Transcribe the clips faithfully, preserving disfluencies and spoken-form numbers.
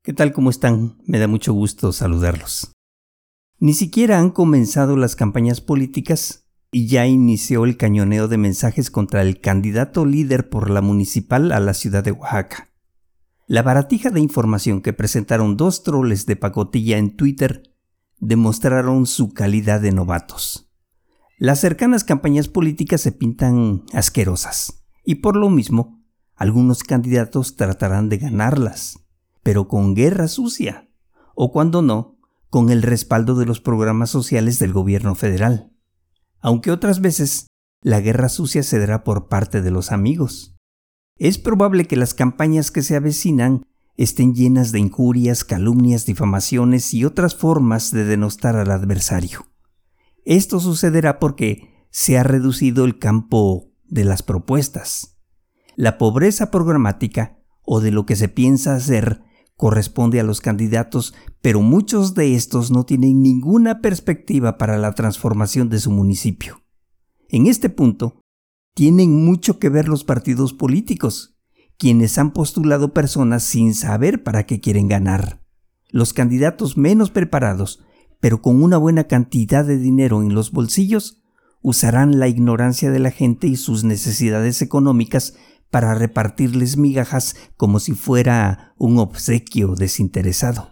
¿Qué tal? ¿Cómo están? Me da mucho gusto saludarlos. Ni siquiera han comenzado las campañas políticas y ya inició el cañoneo de mensajes contra el candidato líder por la municipal a la ciudad de Oaxaca. La baratija de información que presentaron dos troles de pacotilla en Twitter demostraron su calidad de novatos. Las cercanas campañas políticas se pintan asquerosas y por lo mismo algunos candidatos tratarán de ganarlas, pero con guerra sucia, o cuando no, con el respaldo de los programas sociales del gobierno federal. Aunque otras veces la guerra sucia se dará por parte de los amigos. Es probable que las campañas que se avecinan estén llenas de injurias, calumnias, difamaciones y otras formas de denostar al adversario. Esto sucederá porque se ha reducido el campo de las propuestas. La pobreza programática o de lo que se piensa hacer corresponde a los candidatos, pero muchos de estos no tienen ninguna perspectiva para la transformación de su municipio. En este punto, tienen mucho que ver los partidos políticos, quienes han postulado personas sin saber para qué quieren ganar. Los candidatos menos preparados, pero con una buena cantidad de dinero en los bolsillos, usarán la ignorancia de la gente y sus necesidades económicas para repartirles migajas como si fuera un obsequio desinteresado.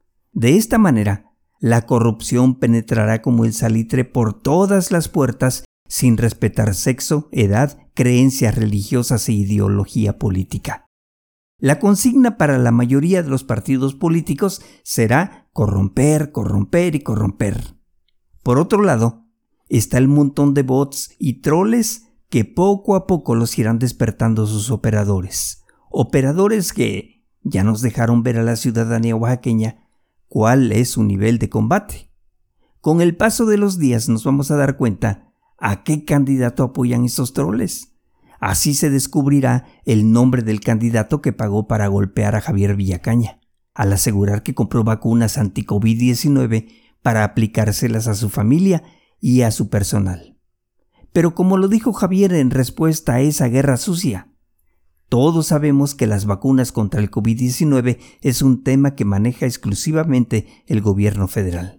De esta manera, la corrupción penetrará como el salitre por todas las puertas sin respetar sexo, edad, creencias religiosas e ideología política. La consigna para la mayoría de los partidos políticos será corromper, corromper y corromper. Por otro lado, está el montón de bots y troles que poco a poco los irán despertando sus operadores. Operadores que ya nos dejaron ver a la ciudadanía oaxaqueña cuál es su nivel de combate. Con el paso de los días nos vamos a dar cuenta a qué candidato apoyan estos troles. Así se descubrirá el nombre del candidato que pagó para golpear a Javier Villacaña, al asegurar que compró vacunas anti-COVID diecinueve para aplicárselas a su familia y a su personal. Pero como lo dijo Javier en respuesta a esa guerra sucia, todos sabemos que las vacunas contra el COVID diecinueve es un tema que maneja exclusivamente el gobierno federal.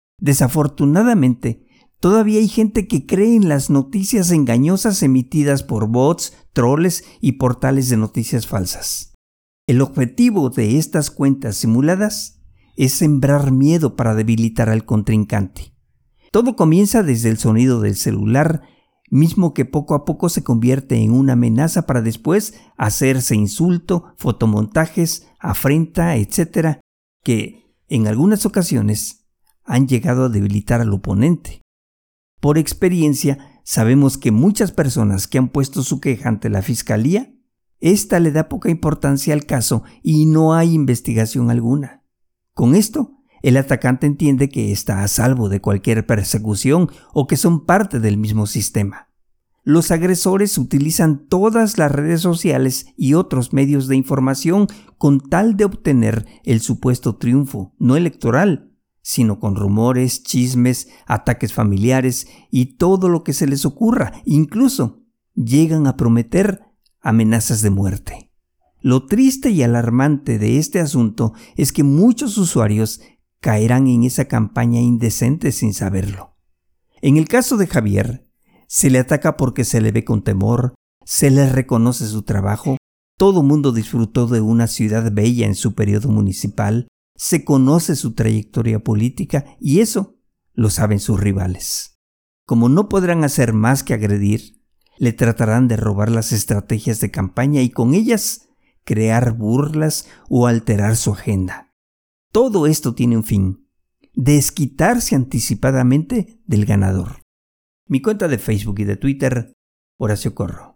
Desafortunadamente, todavía hay gente que cree en las noticias engañosas emitidas por bots, troles y portales de noticias falsas. El objetivo de estas cuentas simuladas es sembrar miedo para debilitar al contrincante. Todo comienza desde el sonido del celular, mismo que poco a poco se convierte en una amenaza para después hacerse insulto, fotomontajes, afrenta, etcétera, que en algunas ocasiones han llegado a debilitar al oponente. Por experiencia, sabemos que muchas personas que han puesto su queja ante la fiscalía, ésta le da poca importancia al caso y no hay investigación alguna. Con esto, el atacante entiende que está a salvo de cualquier persecución o que son parte del mismo sistema. Los agresores utilizan todas las redes sociales y otros medios de información con tal de obtener el supuesto triunfo, no electoral, sino con rumores, chismes, ataques familiares y todo lo que se les ocurra. Incluso llegan a prometer amenazas de muerte. Lo triste y alarmante de este asunto es que muchos usuarios caerán en esa campaña indecente sin saberlo. En el caso de Javier, se le ataca porque se le ve con temor, se le reconoce su trabajo, todo mundo disfrutó de una ciudad bella en su periodo municipal, se conoce su trayectoria política y eso lo saben sus rivales. Como no podrán hacer más que agredir, le tratarán de robar las estrategias de campaña y con ellas crear burlas o alterar su agenda. Todo esto tiene un fin: desquitarse anticipadamente del ganador. Mi cuenta de Facebook y de Twitter, Horacio Corro.